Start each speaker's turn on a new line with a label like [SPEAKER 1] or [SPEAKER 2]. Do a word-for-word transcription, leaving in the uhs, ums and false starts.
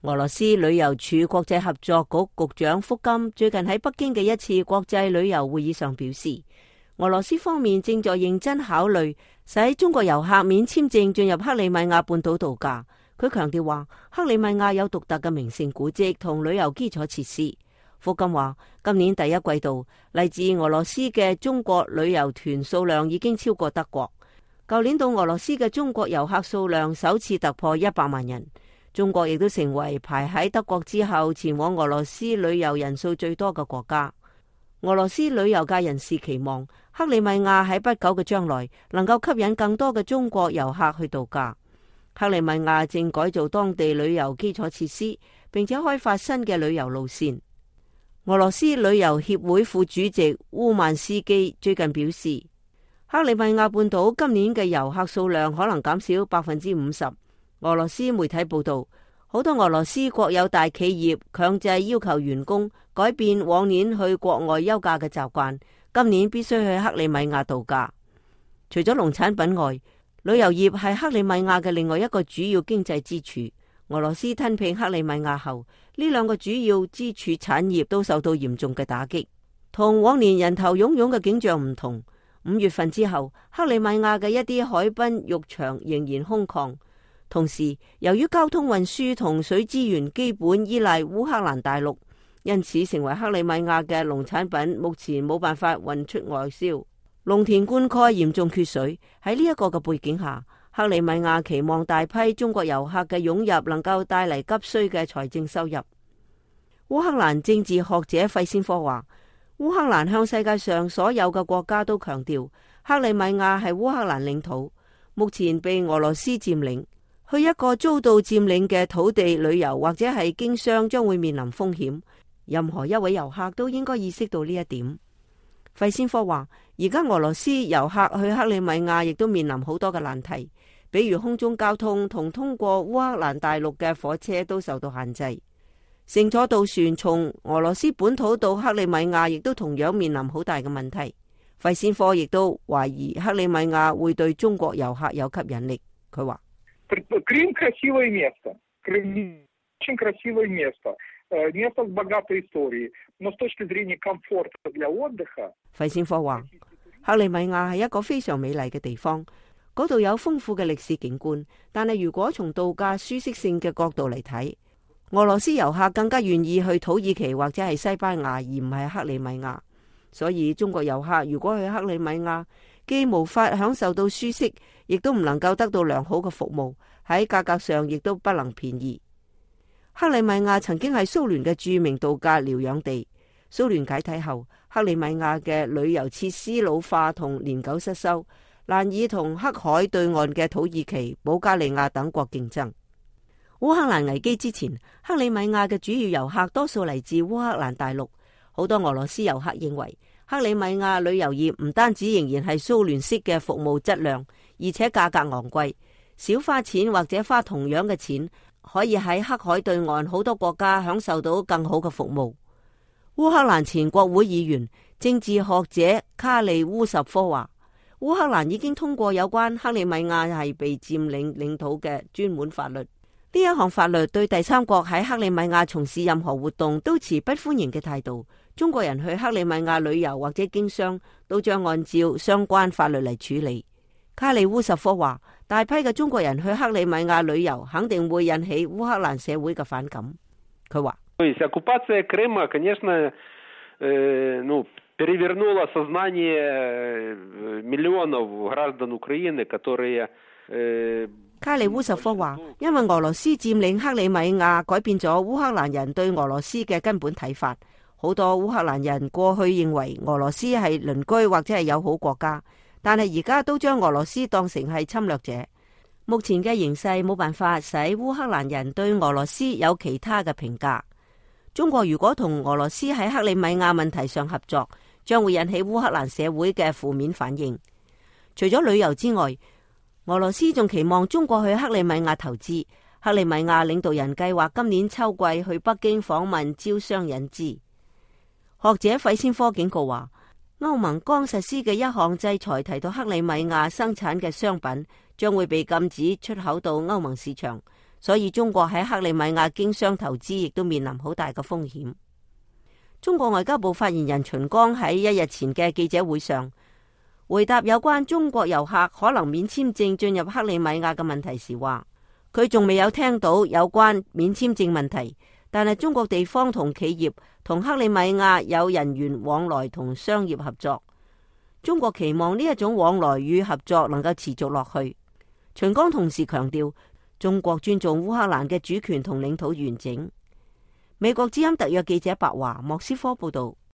[SPEAKER 1] 俄羅斯旅遊署國際合作局局長福金最近喺北京嘅一次國際旅遊會議上表示，俄羅斯方面正在認真考慮使中國遊客免簽證進入克里米亞半島度假。佢強調話，克里米亞有獨特嘅名勝古蹟同旅遊基礎設施。福金話，今年第一季度嚟自俄羅斯嘅中國旅遊團數量已經超過德國。舊年到俄羅斯嘅中國遊客數量首次突破一百萬人。中國亦都成為排喺德國之後前往俄羅斯旅遊人數最多嘅國家。俄羅斯旅遊界人士期望克里米亞喺不久嘅將來能夠吸引更多嘅中國遊客去度假。克里米亞正改造當地旅遊基礎設施，並且開發新嘅旅遊路線。俄羅斯旅遊協會副主席烏曼斯基最近表示，克里米亞半島今年嘅遊客數量可能減少百分之五十。俄羅斯媒體報道，好多俄羅斯國有大企業強制要求員工改變往年去國外休假嘅習慣，今年必須去克里米亞度假。除咗農產品外，旅遊業係克里米亞嘅另外一個主要經濟支柱。俄羅斯吞併克里米亞後，呢兩個主要支柱產業都受到嚴重嘅打擊。同往年人頭湧湧嘅景象唔同，五月份之後，克里米亞嘅一啲海濱浴場仍然空曠。同時，由於交通運輸同水資源基本依賴烏克蘭大陸，因此成為克里米亞嘅農產品目前冇辦法運出外銷，農田灌溉嚴重缺水。喺呢一個嘅背景下，克里米亞期望大批中國遊客嘅湧入能夠帶嚟急需嘅財政收入。烏克蘭政治學者費先科話，烏克蘭向世界上所有嘅國家都強調，克里米亞係烏克蘭領土，目前被俄羅斯佔領。去一個遭到佔領嘅土地旅遊或者係經商將會面臨風險，任何一位遊客都應該意識到呢一點。費先科話，而家俄羅斯遊客去克里米亞亦都面臨好多嘅難題，比如空中交通同通過烏克蘭大陸嘅火車都受到限制，乘坐渡船從俄羅斯本土到克里米亞亦都同樣面臨好大嘅問題。費先科亦都懷疑克里米亞會對中國遊客有吸引力。佢話，
[SPEAKER 2] Крым красивое место. Крым очень красивое место. Место с богатой историей. Но с точки зрения комфорта для отдыха.
[SPEAKER 1] 費先科話，克里米亞係一個非常美麗嘅地方，嗰度有豐富嘅歷史景觀。但係如果從度假舒適性嘅角度嚟睇，俄羅斯遊客更加願意去土耳其或者係西班牙，而唔係克里米亞。所以中國遊客如果去克里米亞，既無法享受到舒適，亦都唔能夠得到良好嘅服務，喺價格上亦都不能便宜。克里米亞曾經係蘇聯嘅著名度假療養地，蘇聯解體後，克里米亞嘅旅遊設施老化同年久失修，難以同黑海對岸嘅土耳其、保加利亞等國競爭。烏克蘭危機之前，克里米亞嘅主要遊客多數嚟自烏克蘭大陸，好多俄羅斯遊客認為，克里米亞旅遊業唔單止仍然係蘇聯式嘅服務質量，而且價格昂貴，少花錢或者花同樣嘅錢，可以喺黑海對岸好多國家享受到更好嘅服務。烏克蘭前國會議員、政治學者卡利烏什科話，烏克蘭已經通過有關克里米亞係被佔領領土嘅專門法律。呢一項法律對第三國喺克里米亞從事任何活動都持不歡迎嘅態度。中國人去克里米亞旅遊或者經商，都將按照相關法律嚟處理。卡利烏什科話，大批嘅中國人去克里米亞旅遊，肯定會引起烏克蘭社會嘅反感。佢話，
[SPEAKER 3] оккупация Крыма, конечно, ну, перевернула сознание миллионов граждан Украины, которые
[SPEAKER 1] 卡利烏什科話，因為俄羅斯佔領克里米亞，改變咗烏克蘭人對俄羅斯嘅根本睇法。好多烏克蘭人過去認為俄羅斯係鄰居或者係友好國家，但係而家都將俄羅斯當成係侵略者。目前嘅形勢冇辦法使烏克蘭人對俄羅斯有其他嘅評價。中國如果同俄羅斯喺克里米亞問題上合作，將會引起烏克蘭社會嘅負面反應。除咗旅遊之外，俄羅斯仲期望中國去克里米亞投資。克里米亞領導人計劃今年秋季去北京訪問，招商引資。學者費先科警告話，歐盟剛實施嘅一項制裁提到克里米亞生產嘅商品將會被禁止出口到歐盟市場， 所以中國喺克里米亞經商投資亦都面臨好大嘅風險。中國外交部發言人秦剛喺一日前嘅記者會上回答有關中國遊客可能免簽證進入克里米亞嘅問題時話，佢仲未有聽到有關免簽證問題，但係中國地方同企業同克里米亞有人員往來同商業合作，中國期望呢一種往來與合作能夠持續落去。秦剛同時強調，中國尊重烏克蘭嘅主權同領土完整。美國之音特約記者白華莫斯科報道。